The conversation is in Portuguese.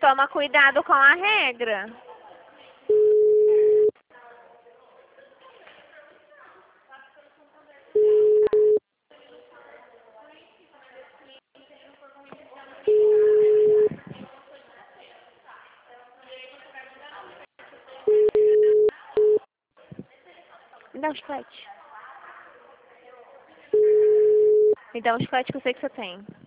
Toma cuidado com a regra. Me dá um chiclete. Me dá um chiclete que eu sei que você tem.